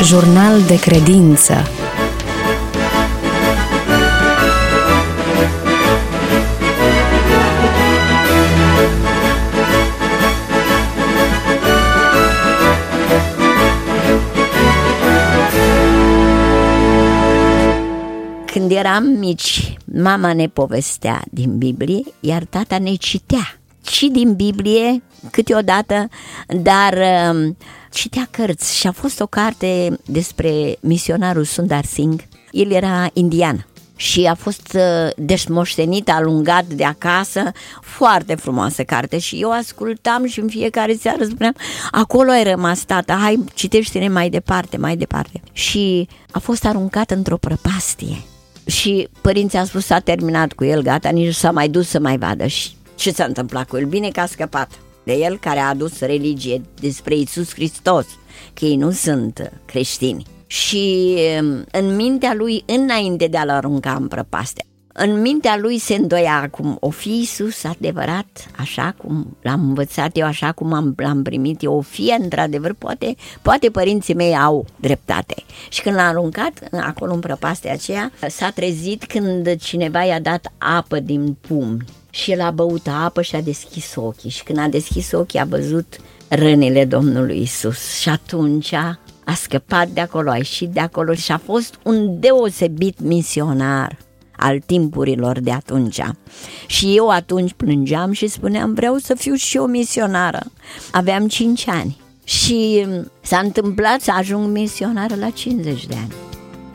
Jurnal de credință. Când eram mici, mama ne povestea din Biblie, iar tata ne citea și din Biblie câteodată, dar citea cărți și a fost o carte despre misionarul Sundar Singh. El era indian și a fost deșmoștenit, alungat de acasă, foarte frumoasă carte și eu ascultam și în fiecare seară spuneam: acolo ai rămas, tata, hai, citește-ne mai departe, mai departe. Și a fost aruncat într-o prăpastie și părinții au spus: s-a terminat cu el, gata, nici nu s-a mai dus să mai vadă. Și ce s-a întâmplat cu el? Bine că a scăpat de el, care a adus religie despre Iisus Hristos, că ei nu sunt creștini. Și în mintea lui, înainte de a-l arunca în prăpastie, în mintea lui se îndoia acum: o fi Iisus adevărat, așa cum l-am învățat eu, așa cum l-am primit eu, o fi într-adevăr, poate părinții mei au dreptate. Și când l-a aruncat acolo în prăpastia aceea, s-a trezit când cineva i-a dat apă din pumni și el a băut apă și a deschis ochii. Și când a deschis ochii a văzut rănile Domnului Iisus și atunci a scăpat de acolo, a ieșit de acolo și a fost un deosebit misionar al timpurilor de atunci. Și eu atunci plângeam și spuneam: vreau să fiu și eu misionară. Aveam 5 ani și s-a întâmplat să ajung misionară la 50 de ani.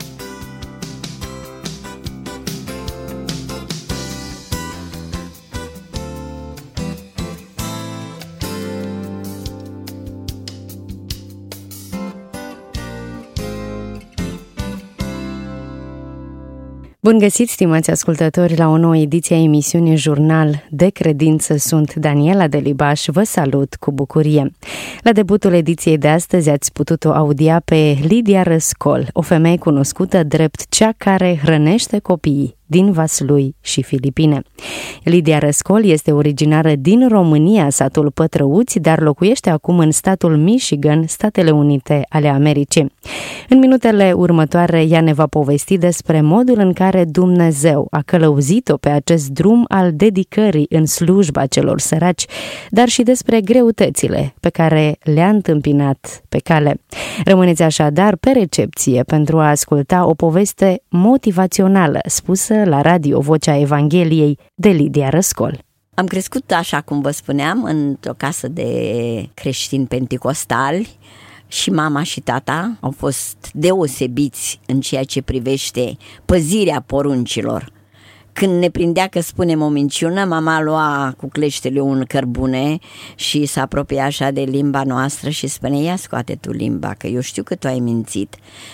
Bun găsit, stimați ascultători, la o nouă ediție a emisiunii Jurnal de Credință. Sunt Daniela Delibaș, vă salut cu bucurie. La debutul ediției de astăzi ați putut-o audia pe Lidia Răscol, o femeie cunoscută drept cea care hrănește copiii din Vaslui și Filipine. Lidia Răscol este originară din România, satul Pătrăuți, dar locuiește acum în statul Michigan, Statele Unite ale Americii. În minutele următoare, ea ne va povesti despre modul în care Dumnezeu a călăuzit-o pe acest drum al dedicării în slujba celor săraci, dar și despre greutățile pe care le-a întâmpinat pe cale. Rămâneți așadar pe recepție pentru a asculta o poveste motivațională spusă la radio Vocea Evangheliei de Lidia Răscol. Am crescut, așa cum vă spuneam, într-o casă de creștini penticostali și mama și tata au fost deosebiți în ceea ce privește păzirea poruncilor. Când ne prindea că spunem o minciună, mama lua cu cleștele un cărbune și se apropia așa de limba noastră și spune: ia scoate tu limba, că eu știu că tu ai mințit.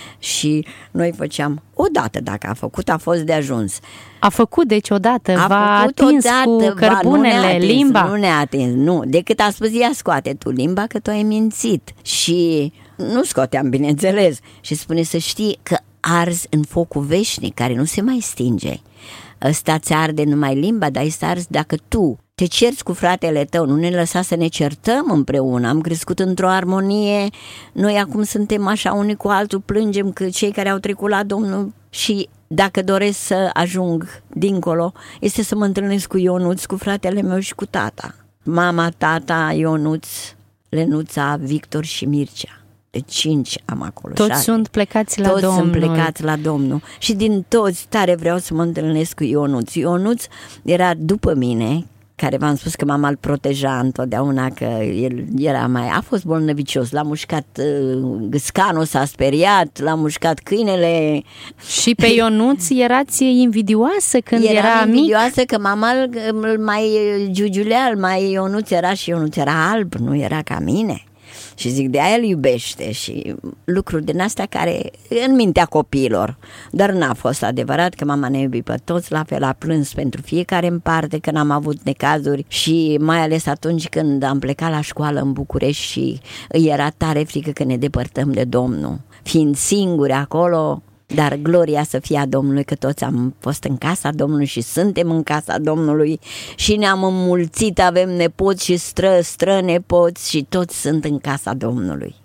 Și noi făceam odată, dacă a făcut, a fost de ajuns. A făcut, deci odată, v-a atins cu cărbunele limba? Nu ne-a atins, nu, decât a spus: ia scoate tu limba, că tu ai mințit. Și nu scoteam, bineînțeles. Și spune: să știi că arzi în focul veșnic, care nu se mai stinge. Ăsta ți arde numai limba, dar este ars dacă tu te cerți cu fratele tău. Nu ne lăsa să ne certăm împreună. Am crescut într-o armonie. Noi acum suntem așa unii cu altul, plângem că cei care au trecut la Domnul. Și dacă doresc să ajung dincolo, este să mă întâlnesc cu Ionuț, cu fratele meu și cu tata. Mama, tata, Ionuț, Lenuța, Victor și Mircea. De 5 am acolo. Toți 6. sunt plecați la Domnul. Toți sunt plecați la Domnul. Și din toți tare vreau să mă întâlnesc cu Ionuț. Ionuț era după mine, care v-am spus că mama îl proteja întotdeauna, că el era a fost bolnăvicios. L-a mușcat gâscanul, s-a speriat, l-a mușcat câinele. Și pe Ionuț erați invidioasă când era mic? Invidioasă că mama îl mai giugiulea, Ionuț era și Ionuț era alb, nu era ca mine. Și zic, de aia îl iubește și lucruri din astea care în mintea copiilor. Dar n-a fost adevărat, că mama ne iubi pe toți, la fel a plâns pentru fiecare în parte când am avut necazuri și mai ales atunci când am plecat la școală în București și îi era tare frică că ne depărtăm de Domnul. Fiind singuri acolo, dar gloria să fie a Domnului că toți am fost în casa Domnului și suntem în casa Domnului și ne-am înmulțit, avem nepoți și stră-nepoți și toți sunt în casa Domnului.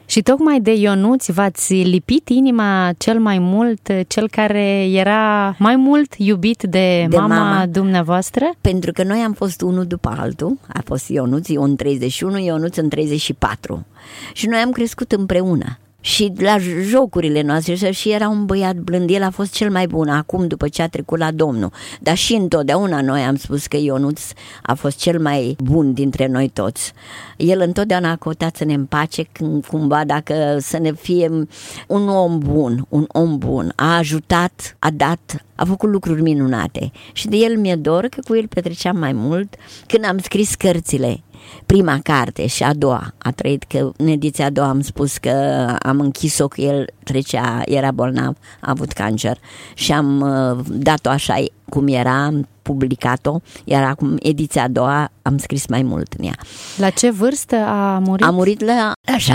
Și tocmai de Ionuț v-ați lipit inima cel mai mult, cel care era mai mult iubit de mama dumneavoastră? Pentru că noi am fost unul după altul, a fost Ionuț, eu în 31, Ionuț în 34 și noi am crescut împreună. Și la jocurile noastre și era un băiat blând, el a fost cel mai bun acum după ce a trecut la Domnul. Dar și întotdeauna noi am spus că Ionuț a fost cel mai bun dintre noi toți. El întotdeauna a căutat să ne împace cumva, dacă să ne fie un om bun. A ajutat, a dat, a făcut lucruri minunate. Și de el mi-e dor că cu el petreceam mai mult. Când am scris cărțile, prima carte și a doua, a trăit că în ediția a doua am spus că am închis-o, că el era bolnav, a avut cancer și am dat-o așa cum era, am publicat-o, iar acum ediția a doua am scris mai mult în ea. La ce vârstă a murit? A murit la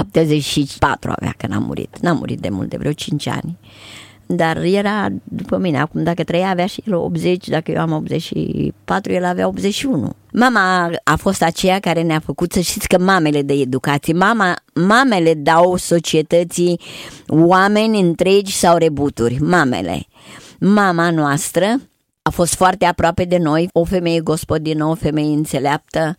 74 avea când a murit, n-a murit de mult, de vreo 5 ani. Dar era după mine, acum dacă trăia avea și el 80, dacă eu am 84, el avea 81. Mama a fost aceea care ne-a făcut, să știți că mamele de educație, mamele dau societății oameni întregi sau rebuturi, mamele. Mama noastră a fost foarte aproape de noi, o femeie gospodină, o femeie înțeleaptă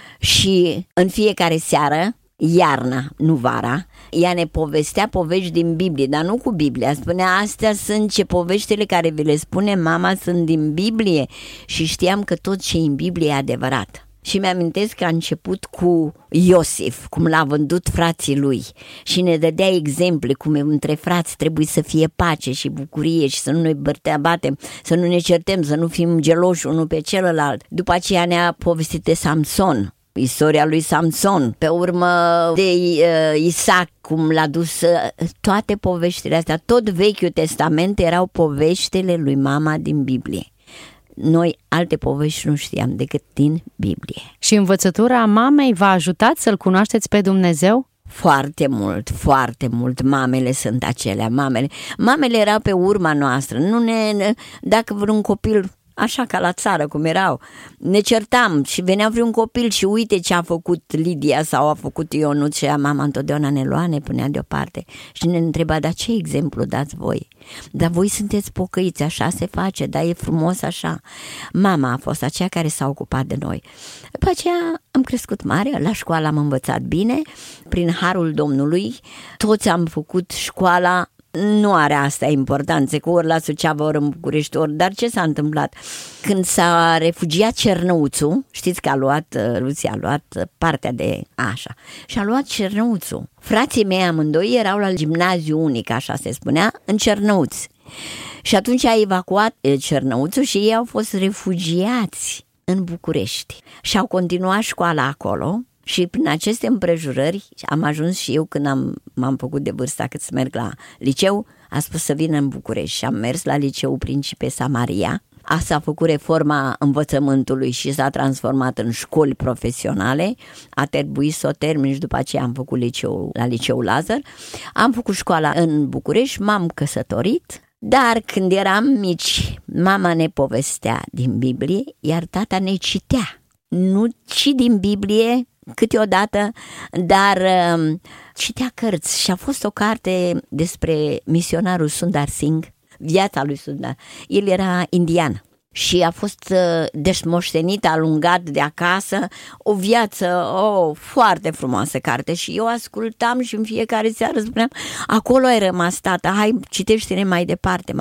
și în fiecare seară, iarna, nu vara, ea ne povestea povești din Biblie, dar nu cu Biblia. Spunea, astea sunt poveștile care vi le spune mama, sunt din Biblie. Și știam că tot ce e în Biblie e adevărat. Și mi-amintesc că a început cu Iosif, cum l-a vândut frații lui și ne dădea exemple cum între frați trebuie să fie pace și bucurie și să nu ne batem, să nu ne certăm, să nu fim geloși unul pe celălalt. După aceea ne-a povestit de Samson, istoria lui Samson, pe urmă de Isaac, cum l-a dus, toate poveștile astea, tot Vechiul Testament erau poveștile lui mama din Biblie. Noi alte povești nu știam decât din Biblie. Și învățătura mamei v-a ajutat să-L cunoașteți pe Dumnezeu? Foarte mult, foarte mult. Mamele sunt acelea, mamele erau pe urma noastră. Dacă vreun copil, așa ca la țară cum erau, ne certam și venea vreun copil și uite ce a făcut Lidia sau a făcut Ionuț și mama întotdeauna ne lua, ne punea deoparte și ne întreba, dar ce exemplu dați voi? Dar voi sunteți pocăiți, așa se face, dar e frumos așa. Mama a fost aceea care s-a ocupat de noi. După aceea am crescut mare, la școală am învățat bine, prin harul Domnului, toți am făcut școala. Nu are asta importanță, că ori la Suceava, ori în București, dar ce s-a întâmplat? Când s-a refugiat Cernăuțu, știți că Rusia a luat partea de așa, și a luat Cernăuțu. Frații mei amândoi erau la gimnaziu unic, așa se spunea, în Cernăuț. Și atunci a evacuat Cernăuțu și ei au fost refugiați în București și au continuat școala acolo. Și prin aceste împrejurări am ajuns și eu, când m-am făcut de vârsta cât să merg la liceu, a spus să vină în București și am mers la liceul Principesa Maria. Asta a făcut reforma învățământului și s-a transformat în școli profesionale. A trebuit să o termin și după aceea am făcut la liceul Lazar. Am făcut școala în București, m-am căsătorit. Dar când eram mici, mama ne povestea din Biblie, iar tata ne citea. Nu ci din Biblie câteodată, dar citea cărți și a fost o carte despre misionarul Sundar Singh, viața lui Sundar. El era indian și a fost deșmoștenit, alungat de acasă, o viață foarte frumoasă carte și eu ascultam și în fiecare seară spuneam, acolo ai rămas, tata, hai citește-ne mai departe.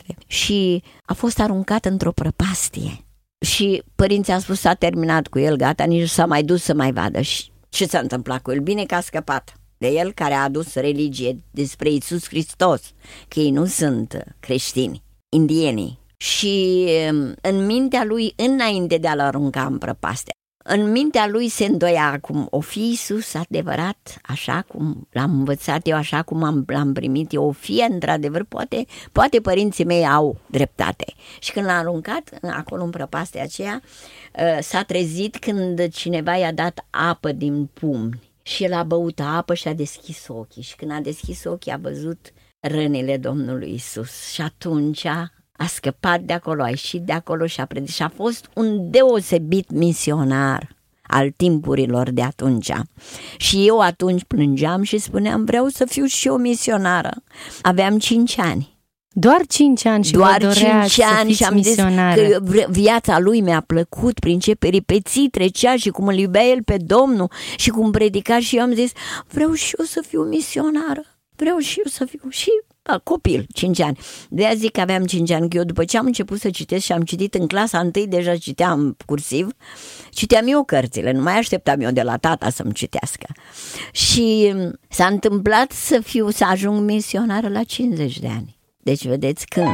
Și a fost aruncat într-o prăpastie. Și părinții au spus, s-a terminat cu el, gata, nici nu s-a mai dus să mai vadă. Și ce s-a întâmplat cu el? Bine că a scăpat de el, care a adus religie despre Iisus Hristos, că ei nu sunt creștini, indienii. Și în mintea lui, înainte de a-l arunca în prăpastie, în mintea lui se îndoia acum, o fi Iisus adevărat, așa cum l-am învățat eu, așa cum l-am primit eu, o fi într-adevăr, poate părinții mei au dreptate. Și când l-a aruncat acolo în prăpastia aceea, s-a trezit când cineva i-a dat apă din pumni și el a băut apă și a deschis ochii. Și când a deschis ochii a văzut rănile Domnului Iisus și atunci a scăpat de acolo, a ieșit de acolo și a predicat și a fost un deosebit misionar. al timpurilor de atunci. Și eu atunci plângeam și spuneam, vreau să fiu și eu misionară. Aveam 5 ani. Doar 5 ani și doar vă doreați 5 ani să fiți și am misionară. zis că viața lui mi-a plăcut, prin ce peripeții trecea și cum îl iubea el pe Domnul și cum predica, și eu am zis, vreau și eu să fiu misionară. Vreau și eu să fiu și copil, 5 ani. De-aia zic că aveam 5 ani, că eu după ce am început să citesc și am citit în clasa 1, deja citeam cursiv, citeam eu cărțile, nu mai așteptam eu de la tata să-mi citească. Și s-a întâmplat să ajung misionară la 50 de ani. Deci vedeți când.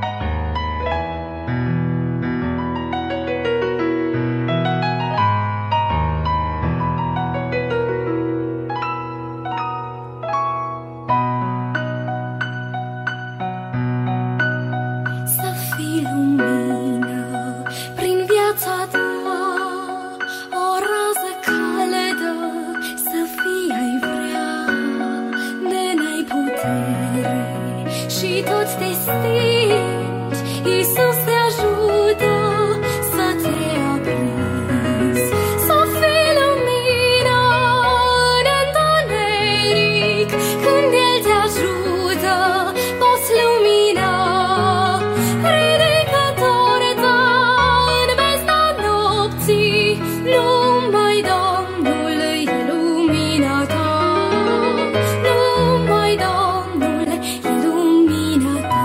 Și toți te stingi, Iisus te ajută să te aprinzi, să fii lumină în întuneric. Când El te ajută, poți lumina. Ridicător-te în bezna nopții, numai Domnul e lumina ta. Numai Domnul e lumina ta.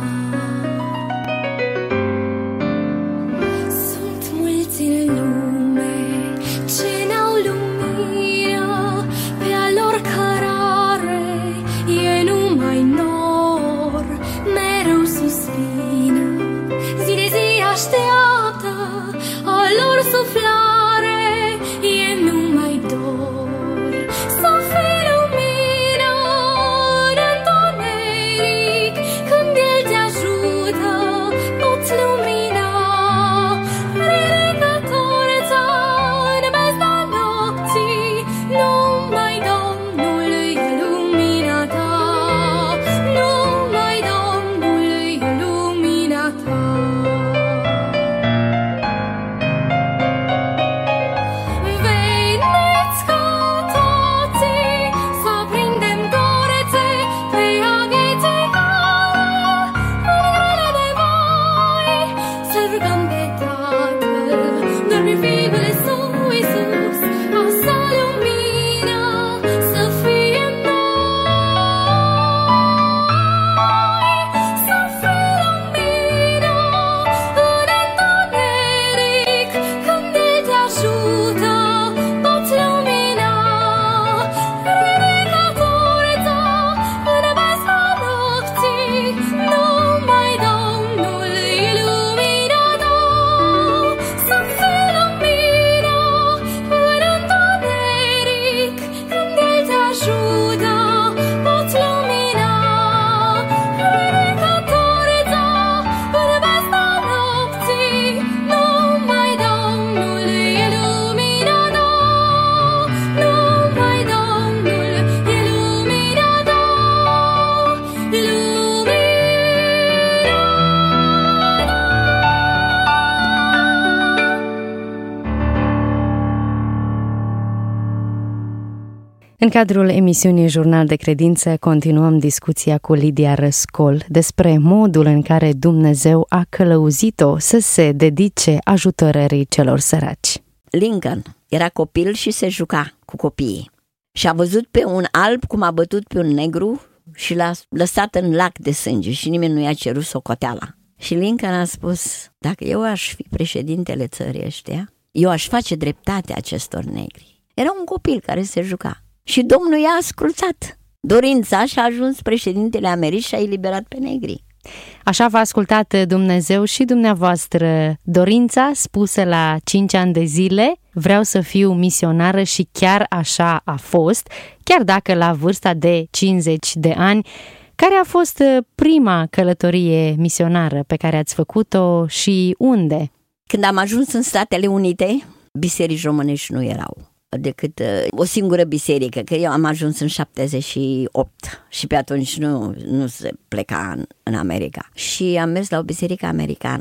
Sunt mulți în lume ce n-au lumină, pe a lor cărare e numai nor. Mereu suspină, zi de zi așteaptă, a lor suflare e numai dor. Să fii lumină în întuneric, când El te ajută, poți lumina. Ridicător-te în bezna nopții, numai Domnul e lumina ta. Numai Domnul e lumina ta. Veniți cu toții să aprindem dorețe pe a vieții cale, în grele nevoi să rugăm pe Tatăl, doar prin Fiul Său Iisus, a Sa lumină să fie în noi. Să fii lumină în întuneric, când El te ajută, poți lumina. Ridicător-te în bezna nopții, numai Domnul e lumina ta. Să fii lumină în întuneric, când El te ajută, poți lumina. Ridicător-te în bezna nopții, numai Domnul e lumina ta. Numai Domnul e lumina ta. În cadrul emisiunii Jurnal de Credință continuăm discuția cu Lidia Răscol despre modul în care Dumnezeu a călăuzit-o să se dedice ajutorării celor săraci. Lincoln era copil și se juca cu copiii și a văzut pe un alb cum a bătut pe un negru și l-a lăsat în lac de sânge și nimeni nu i-a cerut socoteala. Și Lincoln a spus, dacă eu aș fi președintele țării ăștia, eu aș face dreptate acestor negri. Era un copil care se juca și Domnul i-a ascultat dorința și a ajuns președintele Americii și a eliberat pe negri. Așa v-a ascultat Dumnezeu și dumneavoastră dorința spusă la 5 ani de zile, vreau să fiu misionară, și chiar așa a fost, chiar dacă la vârsta de 50 de ani. Care a fost prima călătorie misionară pe care ați făcut-o și unde? Când am ajuns în Statele Unite, biserici românești nu erau decât o singură biserică, că eu am ajuns în 78 și pe atunci nu se pleca în America. Și am mers la o biserică americană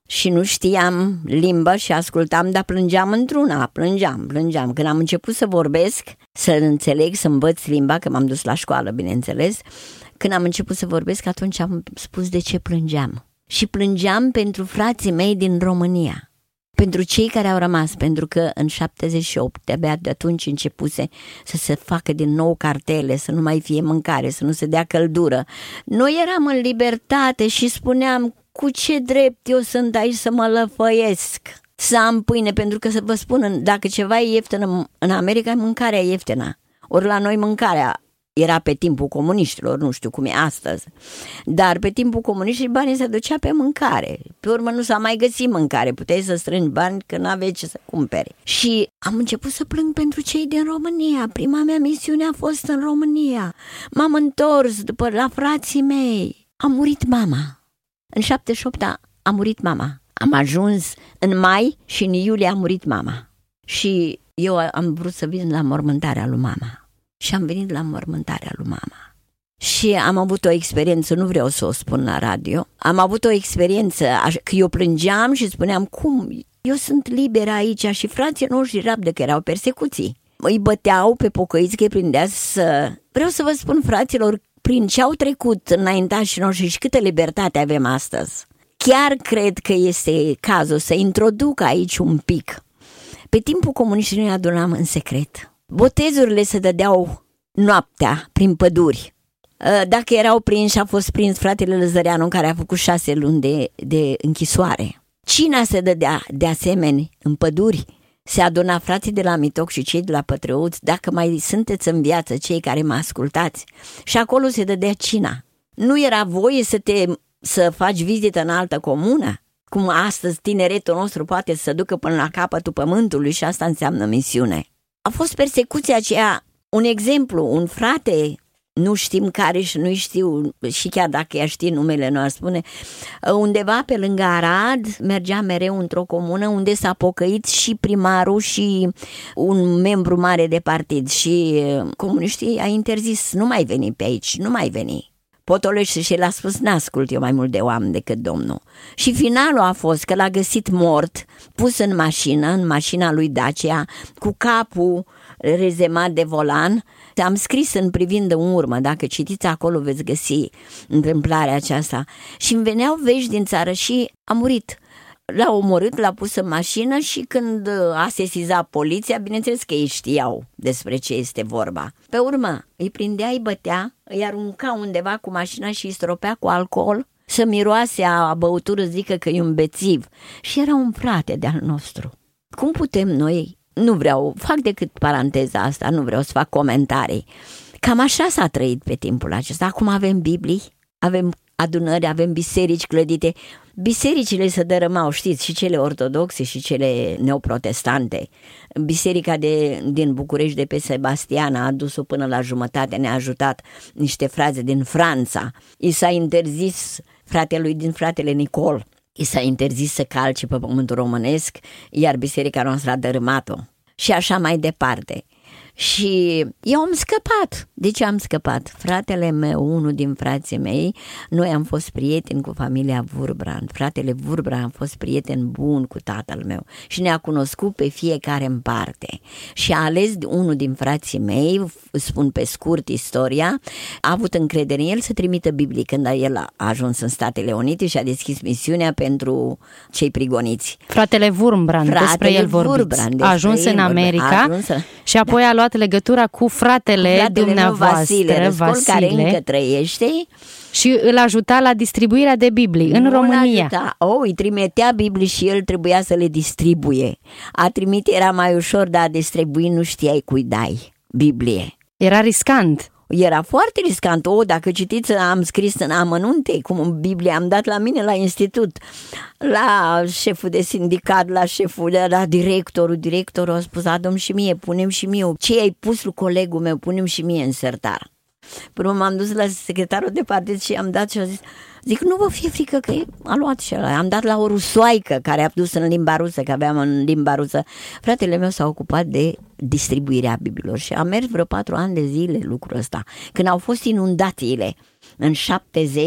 și nu știam limba și ascultam, dar plângeam într-una, plângeam. Când am început să vorbesc, să înțeleg, să învăț limba, că m-am dus la școală, bineînțeles, când am început să vorbesc, atunci am spus de ce plângeam. Și plângeam pentru frații mei din România, pentru cei care au rămas, pentru că în 78, de-abia de atunci începuse să se facă din nou cartele, să nu mai fie mâncare, să nu se dea căldură. Noi eram în libertate și spuneam, cu ce drept eu sunt aici să mă lăfăiesc, să am pâine, pentru că să vă spun, dacă ceva e ieftin în America, mâncarea e ieftină. Ori la noi mâncarea era pe timpul comuniștilor, nu știu cum e astăzi, dar pe timpul comuniștilor banii se ducea pe mâncare. Pe urmă nu s-a mai găsit mâncare, puteai să strângi bani că n-aveai ce să cumperi. Și am început să plâng pentru cei din România. Prima mea misiune a fost în România. M-am întors după la frații mei. A murit mama. În 78 a murit mama. Am ajuns în mai și în iulie a murit mama. Și eu am vrut să vin la mormântarea lui mama. Și am venit la mormântarea lui mama. Și am avut o experiență, nu vreau să o spun la radio, am avut o experiență că eu plângeam și spuneam, cum? Eu sunt liberă aici și frații noștri rabdă că erau persecuții. Îi băteau pe pocăiți că îi prindea să... Vreau să vă spun, fraților, prin ce au trecut înaintașii noștri și câtă libertate avem astăzi. Chiar cred că este cazul să introduc aici un pic. Pe timpul comuniștilor ne adunam în secret. Botezurile se dădeau noaptea prin păduri. Dacă erau prinși, a fost prins fratele Lăzăreanu, care a făcut 6 luni de închisoare. Cina se dădea de asemenea în păduri. Se aduna frații de la Mitoc și cei de la Pătrăuți, dacă mai sunteți în viață, cei care mă ascultați. Și acolo se dădea cina. Nu era voie să faci vizită în altă comună, cum astăzi tineretul nostru poate să se ducă până la capătul pământului și asta înseamnă misiune. A fost persecuția aceea, un exemplu, un frate, nu știm care și nu știu, și chiar dacă ea știe numele, nu ar spune, undeva pe lângă Arad, mergea mereu într-o comună unde s-a pocăit și primarul și un membru mare de partid și comuniștii a interzis, nu mai veni pe aici, nu mai veni. Potolește și l-a spus, n-ascult eu mai mult de oameni decât Domnul. Și finalul a fost că l-a găsit mort, pus în mașină, în mașina lui Dacia, cu capul rezemat de volan. Am scris în Privind în urmă, dacă citiți acolo veți găsi întâmplarea aceasta. Și îmi veneau vești din țară și a murit. L-a omorât, l-a pus în mașină și când a sesizat poliția, bineînțeles că ei știau despre ce este vorba. Pe urmă, îi prindea, îi bătea, îi arunca undeva cu mașina și îi stropea cu alcool, să miroase a băutură, zică că e un bețiv. Și era un frate de-al nostru. Cum putem noi, fac decât paranteza asta, nu vreau să fac comentarii. Cam așa s-a trăit pe timpul acesta. Acum avem Biblii, avem adunări, avem biserici clădite. Bisericile se dărâmau, știți, și cele ortodoxe și cele neoprotestante. Biserica din București de pe Sebastian a adus-o până la jumătate, ne-a ajutat niște fraze din Franța. I s-a interzis fratele Nicol, i s-a interzis să calce pe pământul românesc, iar biserica noastră a dărâmat-o. Și așa mai departe. Și eu am scăpat. De ce am scăpat? Fratele meu, unul din frații mei, noi am fost prieteni cu familia Vurbrand. Fratele Vurbrand a fost prieten bun cu tatăl meu și ne-a cunoscut pe fiecare în parte. Și a ales unul din frații mei, spun pe scurt istoria, a avut încredere în el să trimită Biblii când el a ajuns în Statele Unite și a deschis misiunea pentru cei prigoniți. Fratele Vurbrand, despre el vorbiți. A ajuns în America și apoi a luat legătura cu fratele dumneavoastră, Vasile, care încă trăiește. Și îl ajuta la distribuirea de Biblii în România. Îi trimitea Biblii și el trebuia să le distribuie. A trimite era mai ușor, dar a distribui nu știai cui dai Biblie. Era riscant. Era foarte riscant. Dacă citiți, am scris în amănunte cum Biblia am dat la mine la institut, la șeful de sindicat, la șeful, la directorul a spus, Adom și mie, punem și mie, ce ai pus lui colegul meu, punem și mie în sertar. Până m-am dus la secretarul de partid și am dat și a zis, zic, nu vă fie frică că a luat și ăla. Am dat la o rusoaică care a dus în limba rusă, că aveam în limba rusă. Fratele meu s-a ocupat de distribuirea Bibliilor și a mers vreo 4 ani de zile lucrul ăsta. Când au fost inundațiile în 70,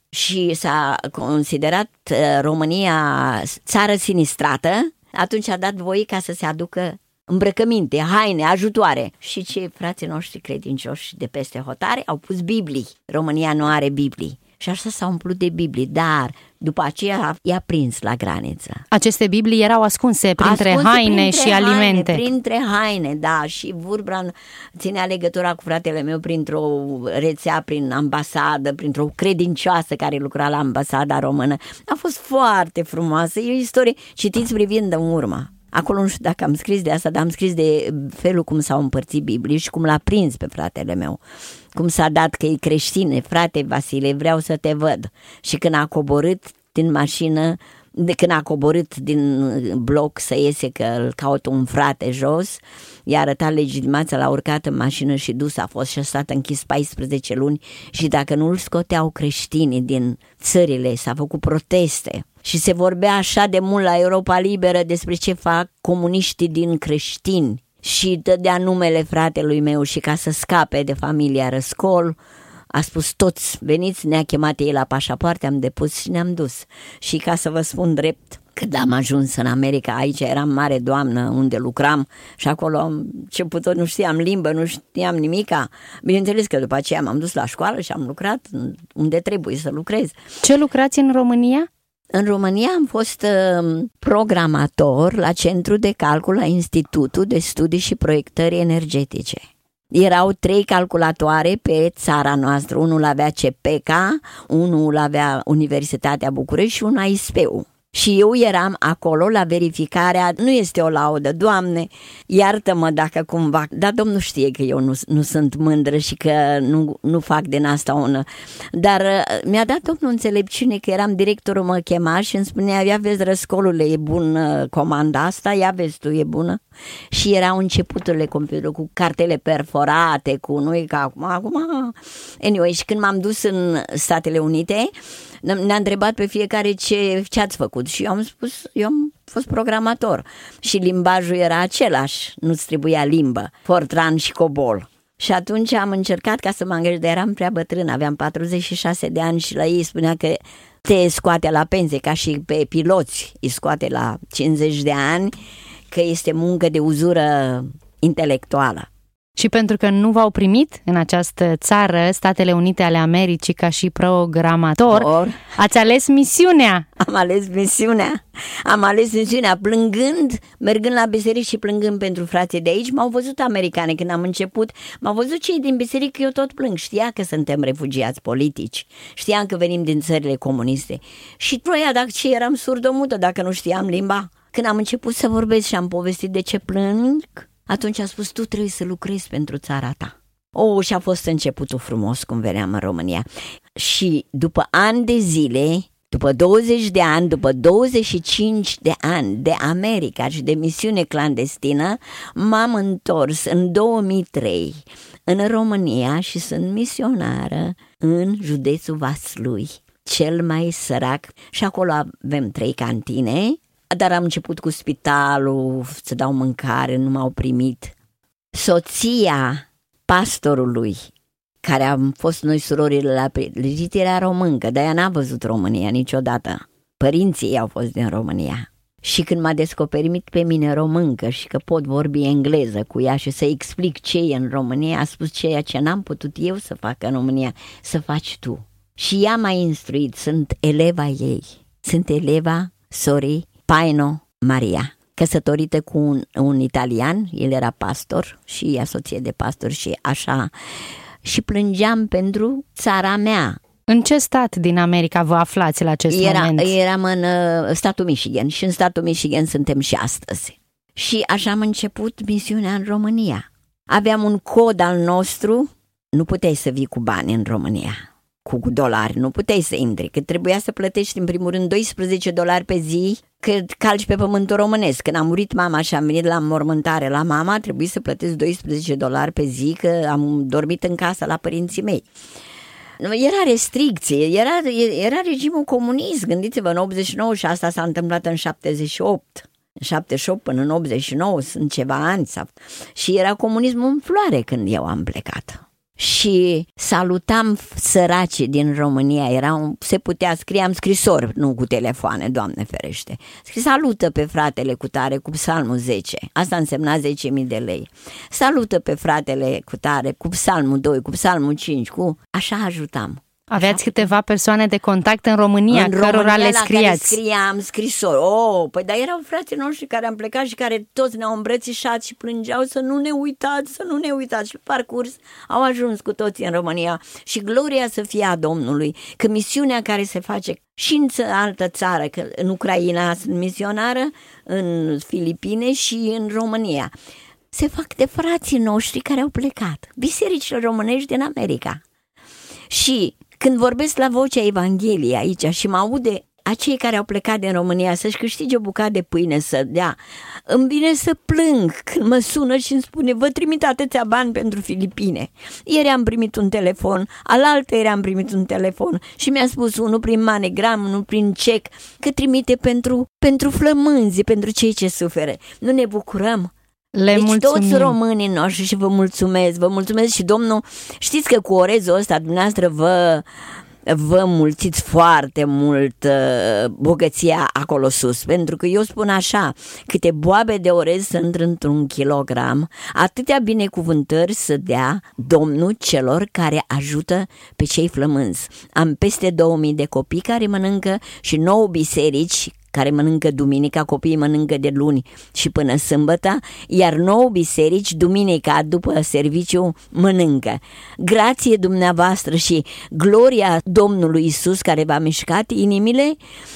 și s-a considerat România țară sinistrată, atunci a dat voie ca să se aducă îmbrăcăminte, haine, ajutoare. Și cei frații noștri credincioși de peste hotare au pus Biblii. România nu are Biblii. Și așa s-a umplut de Biblii, dar după aceea i-a prins la graniță. Aceste Biblii erau ascunse printre haine și alimente. Printre haine, da, și Wurbrand ținea legătura cu fratele meu printr-o rețea, prin ambasadă, printr-o credincioasă care lucra la ambasada română. A fost foarte frumoasă, e o istorie, citiți privind în urmă. Acolo nu știu dacă am scris de asta, dar am scris de felul cum s-au împărțit Biblii și cum l-a prins pe fratele meu. Cum s-a dat că e creștine, frate Vasile, vreau să te văd. Și când a coborât din mașină, când a coborât din bloc să iese că îl caută un frate jos, i-a arătat legitimația, l-a urcat în mașină și dus, a fost și a stat închis 14 luni și dacă nu îl scoteau creștinii din țările, s-a făcut proteste. Și se vorbea așa de mult la Europa Liberă despre ce fac comuniștii din creștini și dădea numele fratelui meu și ca să scape de familia Răscol a spus toți veniți, ne-a chemat ei la pașapoarte, am depus și ne-am dus. Și ca să vă spun drept, când am ajuns în America, aici eram mare doamnă unde lucram și acolo am început, nu știam limbă, nu știam nimica. Bineînțeles că după aceea m-am dus la școală și am lucrat unde trebuie să lucrez. Ce lucrați în România? În România am fost programator la Centru de Calcul la Institutul de Studii și Proiectări Energetice. Erau 3 calculatoare pe țara noastră, unul avea CPK, unul avea Universitatea București și unul ISP-ul. Și eu eram acolo la verificarea, nu este o laudă, Doamne, iartă-mă dacă cumva, dar Domnul știe că eu nu sunt mândră și că nu fac din asta una, dar mi-a dat Domnul înțelepciune că eram directorul, mă chema și îmi spunea, ia vezi Răscolule, e bun comanda asta, ia vezi tu, e bună? Și erau începuturile computerului cu cartele perforate, cu noi ca acum. Anyway, și când m-am dus în Statele Unite, ne-a întrebat pe fiecare ce ați făcut și eu am spus, eu am fost programator și limbajul era același, nu-ți trebuia limbă, Fortran și COBOL. Și atunci am încercat ca să mă angajez, dar eram prea bătrân, aveam 46 de ani și la ei spunea că te scoate la pensie, ca și pe piloți îi scoate la 50 de ani, că este muncă de uzură intelectuală. Și pentru că nu v-au primit în această țară, Statele Unite ale Americii, ca și programator, ați ales misiunea. Am ales misiunea, plângând, mergând la biserică și plângând pentru frații de aici. M-au văzut americane când am început, m-au văzut cei din biserică, eu tot plâng. Știa că suntem refugiați politici, știam că venim din țările comuniste. Și troia, dacă ce eram surdomută, dacă nu știam limba. Când am început să vorbesc și am povestit de ce plâng, atunci a spus, tu trebuie să lucrezi pentru țara ta. Și a fost începutul frumos cum veneam în România. Și după ani de zile, după 20 de ani, după 25 de ani de America și de misiune clandestină, m-am întors în 2003 în România și sunt misionară în județul Vaslui, cel mai sărac. Și acolo avem 3 cantine, dar am început cu spitalul, să dau mâncare, nu m-au primit. Soția pastorului, care am fost noi surorile la prelegit, era româncă, dar ea n-a văzut România niciodată. Părinții ei au fost din România. Și când m-a descoperit pe mine româncă și că pot vorbi engleză cu ea și să explic ce e în România, a spus ceea ce n-am putut eu să fac în România, să faci tu. Și ea m-a instruit, sunt eleva ei. Sunt eleva Sori Paino Maria, căsătorită cu un italian, el era pastor și ea soție de pastor și așa. Și plângeam pentru țara mea. În ce stat din America vă aflați la acest moment? Eram în statul Michigan și în statul Michigan suntem și astăzi. Și așa am început misiunea în România. Aveam un cod al nostru, nu puteai să vii cu bani în România, cu dolari, nu puteai să intri, că trebuia să plătești în primul rând $12 pe zi, că calci pe pământul românesc. Când a murit mama și am venit la mormântare la mama, trebuie să plătesc $12 pe zi, că am dormit în casă la părinții mei. Era restricție, era regimul comunist, gândiți-vă, în 89 și asta s-a întâmplat în 78. 78 până în 89 sunt ceva ani și era comunismul în floare când eu am plecat. și salutam săracii din România. Se putea scrie, am scrisori, nu cu telefoane, Doamne ferește. Salută pe fratele cu tare cu psalmul 10, asta însemna 10.000 de lei. Salută pe fratele cu tare cu psalmul 2, cu psalmul 5, așa ajutam. Aveați câteva persoane de contact în România, cărora le scriați. Care scriam scrisori. Păi dar erau frații noștri care am plecat și care toți ne-au îmbrățișat și plângeau să nu ne uitați, să nu ne uitați. Și pe parcurs au ajuns cu toții în România și gloria să fie a Domnului, că misiunea care se face și în altă țară, că în Ucraina sunt misionară, în Filipine și în România, se fac de frații noștri care au plecat, bisericile românești din America. Și când vorbesc la vocea Evangheliei aici și mă aude acei care au plecat din România să-și câștige o bucată de pâine să dea, îmi vine să plâng când mă sună și îmi spune: vă trimit atâția bani pentru Filipine. Ieri am primit un telefon, alaltăieri am primit un telefon și mi-a spus unul prin MoneyGram, unul prin cec, că trimite pentru flămânzi, pentru cei ce suferă. Nu ne bucurăm? Deci toți românii noștri și vă mulțumesc și Domnul, știți că cu orezul ăsta dumneavoastră vă mulțiți foarte mult bogăția acolo sus, pentru că eu spun așa: câte boabe de orez sunt într-un kilogram, atâtea binecuvântări să dea Domnul celor care ajută pe cei flămânzi. Am peste 2000 de copii care mănâncă și 9 biserici care mănâncă duminica, copiii mănâncă de luni și până sâmbătă, iar 9 biserici duminica după serviciu mănâncă. Grație dumneavoastră și gloria Domnului Iisus care v-a mișcat inimile,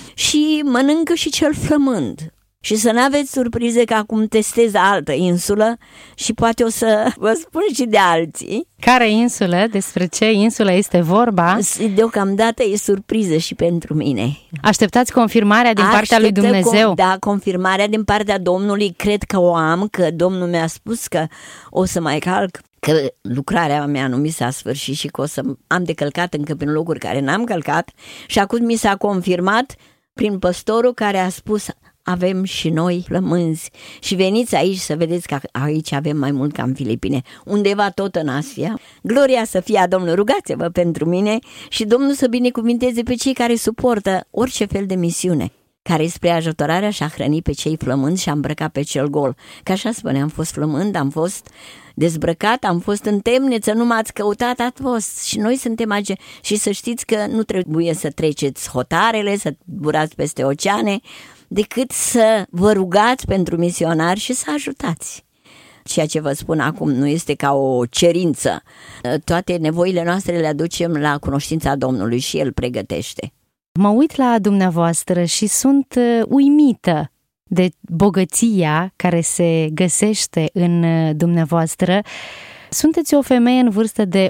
și mănâncă și cel flămând. Și să n-aveți surprize că acum testez altă insulă și poate o să vă spun și de alții. Care insulă? Despre ce insulă este vorba? Deocamdată e surpriză și pentru mine. Așteptați confirmarea din partea lui Dumnezeu? Da, confirmarea din partea Domnului cred că o am, că Domnul mi-a spus că o să mai calc, că lucrarea mea nu mi s-a sfârșit și că o să am de călcat încă prin locuri care n-am călcat, și acum mi s-a confirmat prin păstorul care a spus: avem și noi flămânzi și veniți aici să vedeți că aici avem mai mult ca în Filipine, undeva tot în Asia. Gloria să fie a Domnului, rugați-vă pentru mine și Domnul să binecuvinteze pe cei care suportă orice fel de misiune, care spre ajutorarea și a hrăni pe cei flămânzi și a îmbrăca pe cel gol. Că așa spune, am fost flămând, am fost dezbrăcat, am fost în temniță, nu m-ați căutat, ați fost. Și noi suntem aici. Și să știți că nu trebuie să treceți hotarele, să burați peste oceane, decât să vă rugați pentru misionari și să ajutați. Ceea ce vă spun acum nu este ca o cerință. Toate nevoile noastre le aducem la cunoștința Domnului și El pregătește. Mă uit la dumneavoastră și sunt uimită de bogăția care se găsește în dumneavoastră. Sunteți o femeie în vârstă de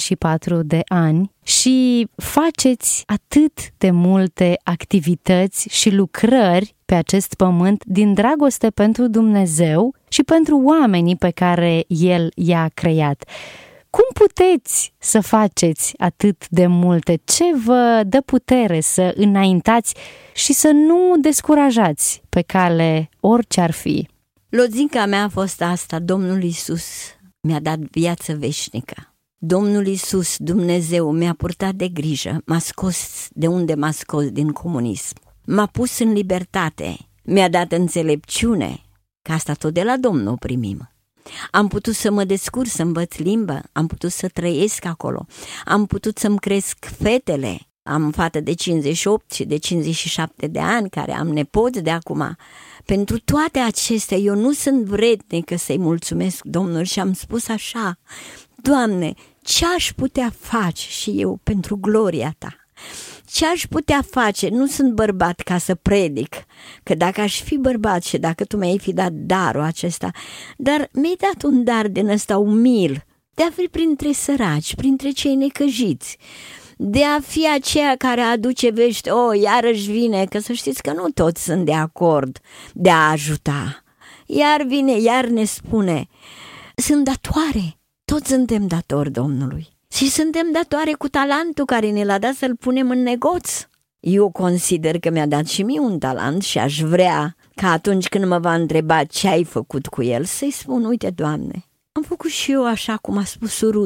84 de ani și faceți atât de multe activități și lucrări pe acest pământ din dragoste pentru Dumnezeu și pentru oamenii pe care El i-a creat. Cum puteți să faceți atât de multe? Ce vă dă putere să înaintați și să nu descurajați pe cale orice ar fi? Lozinca mea a fost asta: Domnul Iisus mi-a dat viață veșnică. Domnul Iisus, Dumnezeu, mi-a purtat de grijă, m-a scos de unde m-a scos, din comunism. M-a pus în libertate, mi-a dat înțelepciune, că asta tot de la Domnul primim. Am putut să mă descurc, să învăț limba, am putut să trăiesc acolo, am putut să-mi cresc fetele. Am fată de 58 și de 57 de ani, care am nepoți de acum. Pentru toate acestea eu nu sunt vrednică să-i mulțumesc Domnului și am spus așa: Doamne, ce aș putea face și eu pentru gloria Ta? Ce aș putea face? Nu sunt bărbat ca să predic, că dacă aș fi bărbat și dacă Tu mi-ai fi dat darul acesta, dar mi-ai dat un dar din ăsta umil, de a fi printre săraci, printre cei necăjiți, de a fi aceea care aduce vești: iarăși vine, că să știți că nu toți sunt de acord de a ajuta. Iar vine, iar ne spune. Sunt datoare, toți suntem datori Domnului. Și suntem datoare cu talentul care ne l-a dat să-l punem în negoț. Eu consider că mi-a dat și mie un talent și aș vrea ca atunci când mă va întreba ce ai făcut cu el, să-i spun: uite, Doamne, am făcut și eu așa cum a spus Rut.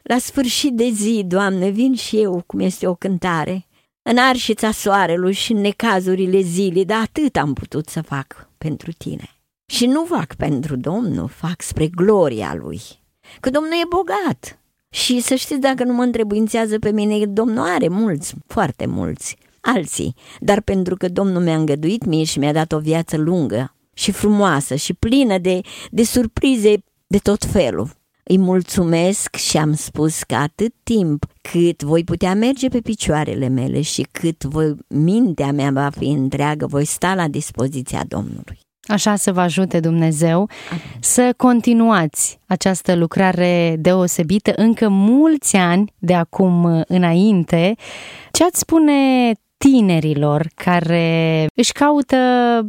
La sfârșit de zi, Doamne, vin și eu, cum este o cântare, în arșița soarelui și în necazurile zilei, dar atât am putut să fac pentru Tine. Și nu fac pentru Domnul, fac spre gloria Lui, că Domnul e bogat. Și să știți, dacă nu mă întrebuințează pe mine, Domnul are mulți, foarte mulți, alții, dar pentru că Domnul mi-a îngăduit mie și mi-a dat o viață lungă și frumoasă și plină de surprize de tot felul. Îi mulțumesc și am spus că atât timp cât voi putea merge pe picioarele mele și cât mintea mea va fi întreagă, voi sta la dispoziția Domnului. Așa să vă ajute Dumnezeu să continuați această lucrare deosebită încă mulți ani de acum înainte. Ce ați spune tinerilor care își caută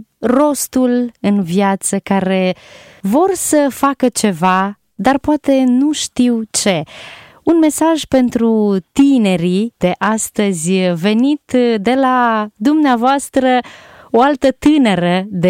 rostul în viață, care vor să facă ceva, dar poate nu știu ce? Un mesaj pentru tinerii de astăzi venit de la dumneavoastră, o altă tânără de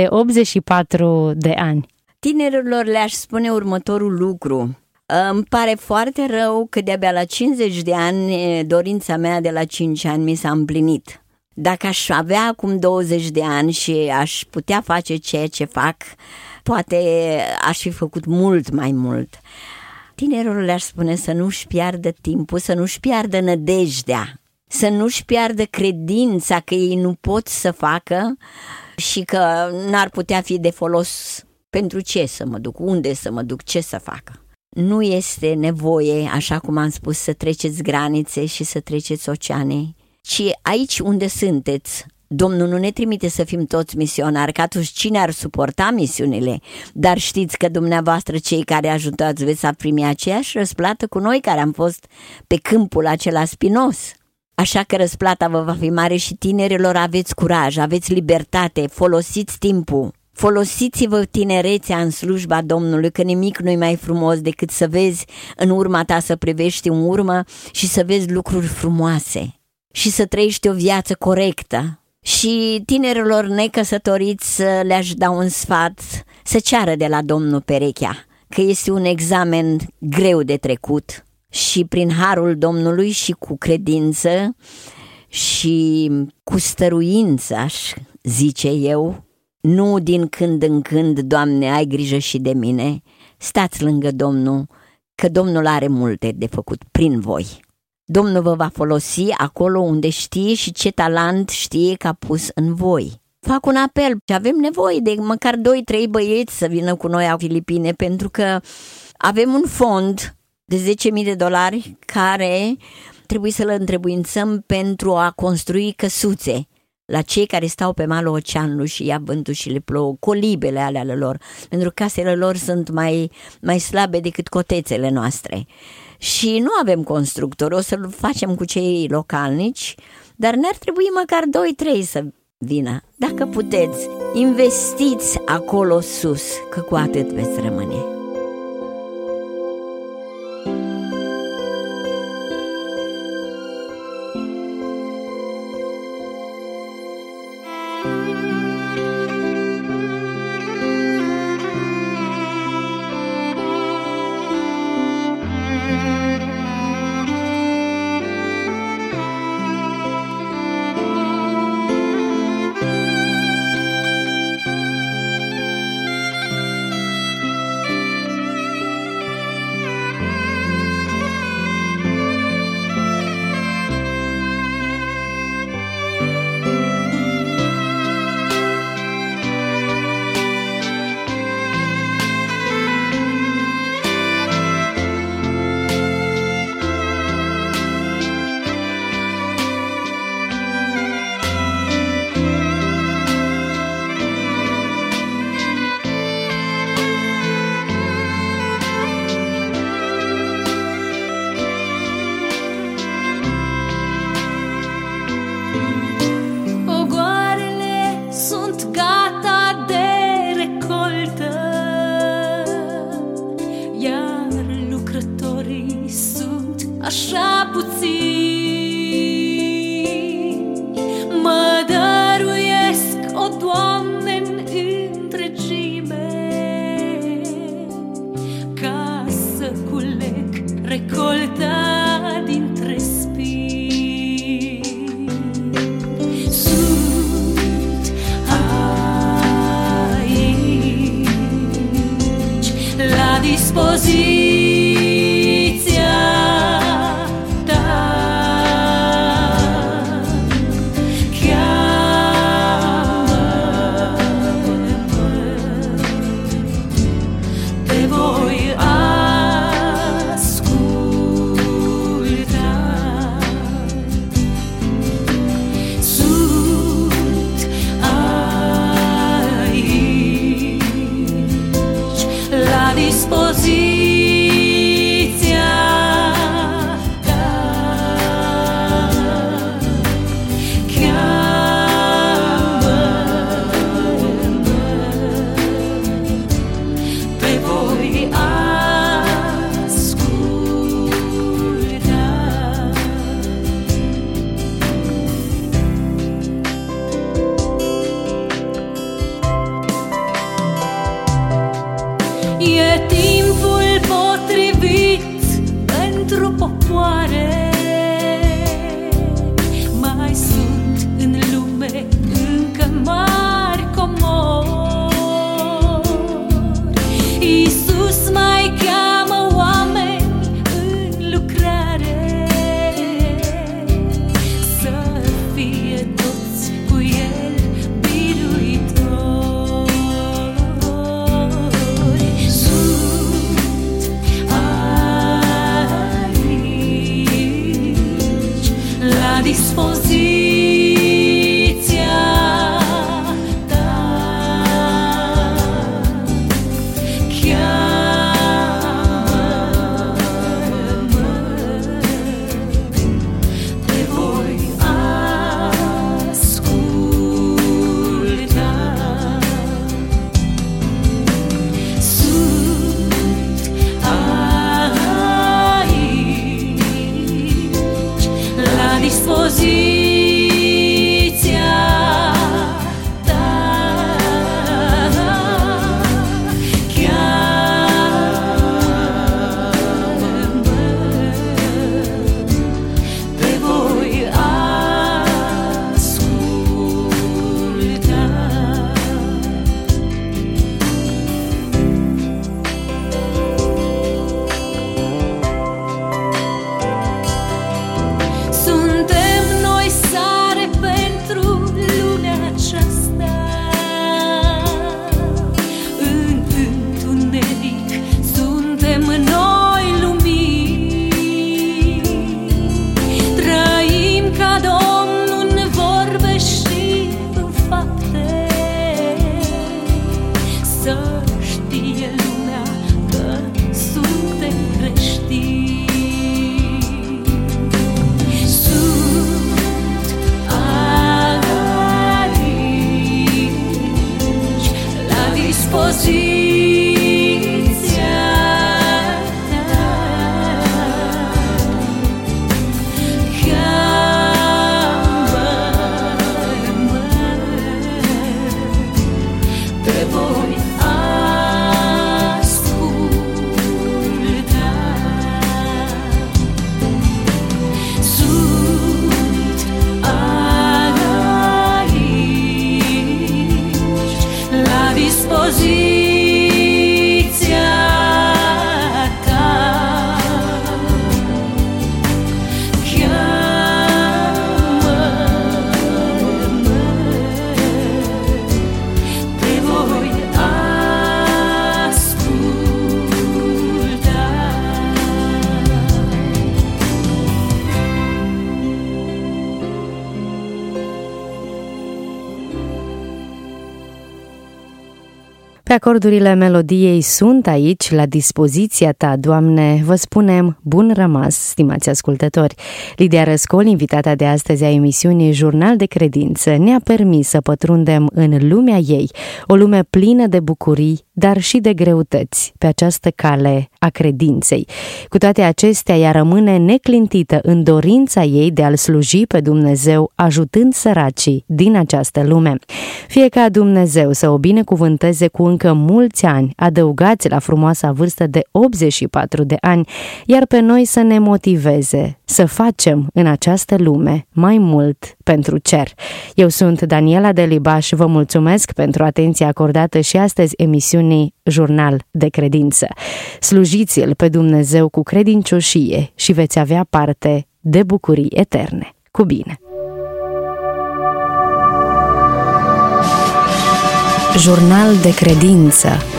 84 de ani. Tinerilor le-aș spune următorul lucru. Îmi pare foarte rău că de-abia la 50 de ani dorința mea de la 5 ani mi s-a împlinit. Dacă aș avea acum 20 de ani și aș putea face ceea ce fac, poate aș fi făcut mult mai mult. Tinerilor le-aș spune să nu-și piardă timpul, să nu-și piardă nădejdea, să nu-și piardă credința că ei nu pot să facă și că n-ar putea fi de folos. Pentru ce să mă duc, unde să mă duc, ce să facă. Nu este nevoie, așa cum am spus, să treceți granițe și să treceți oceane, ci aici unde sunteți, Domnul nu ne trimite să fim toți misionari, că atunci cine ar suporta misiunile? Dar știți că dumneavoastră, cei care ajutați, veți primi aceeași răsplată cu noi care am fost pe câmpul acela spinos. Așa că răsplata vă va fi mare și tinerilor aveți curaj, aveți libertate, folosiți timpul. Folosiți-vă tinerețea în slujba Domnului, că nimic nu-i mai frumos decât să vezi în urma ta, să privești în urmă și să vezi lucruri frumoase și să trăiești o viață corectă. Și tinerilor necăsătoriți le-aș da un sfat, să ceară de la Domnul perechea, că este un examen greu de trecut și prin harul Domnului și cu credință și cu stăruință, aș zice eu, nu din când în când, Doamne, ai grijă și de mine, stați lângă Domnul, că Domnul are multe de făcut prin voi. Domnul vă va folosi acolo unde știe și ce talent știe că a pus în voi. Fac un apel, avem nevoie de măcar 2-3 băieți să vină cu noi la Filipine, pentru că avem un fond de $10.000 care trebuie să-l întrebuințăm pentru a construi căsuțe la cei care stau pe malul oceanului și ia vântul și le plouă, colibele ale lor, pentru că casele lor sunt mai slabe decât cotețele noastre. Și nu avem constructori, o să-l facem cu cei localnici, dar ne-ar trebui măcar 2-3 să vină. Dacă puteți, investiți acolo sus, că cu atât veți rămâne. așa puțin. Mă dăruiesc, o Doamne, în întregime, ca să culeg recolta dispoziția ta. Te voi asculta. Sunt aici, la dispoziția ta. Cheamă-mă, te voi asculta. E timpul potrivit pentru popoare. Mai sunt în lume încă mari comori. Iisus mai cheamă oameni în lucrare, să fie toți cu El biruitori. Sunt aici, la dispoziția ta. Cheamă-mă, te voi asculta. Sunt aici, la dispoziția ta. Cheamă-mă, te voi asculta. Suntem noi sare pentru lumea aceasta. În întuneric suntem noi lumini. Trăim ca Domnul în vorbe și în fapte. Să știe lumea că suntem creștini. Sunt aici, la dispoziția ta. Cheamă-mă, te voi asculta. Sunt aici, la dispoziția ta. Cheamă-mă, te voi asculta. Pe acordurile melodiei Sunt aici, la dispoziția ta, Doamne, vă spunem bun rămas, stimați ascultători. Lidia Răscol, invitata de astăzi a emisiunii Jurnal de Credință, ne-a permis să pătrundem în lumea ei, o lume plină de bucurii, dar și de greutăți, pe această cale a credinței. Cu toate acestea, ea rămâne neclintită în dorința ei de a-L sluji pe Dumnezeu, ajutând săracii din această lume. Fie ca Dumnezeu să o binecuvânteze cu încă mulți ani, adăugați la frumoasa vârstă de 84 de ani, iar pe noi să ne motiveze să facem în această lume mai mult pentru cer. Eu sunt Daniela Delibaș, vă mulțumesc pentru atenția acordată și astăzi emisiunii Jurnal de Credință. Slujim Slujiți-L pe Dumnezeu cu credincioșie și veți avea parte de bucurii eterne. Cu bine! Jurnal de credință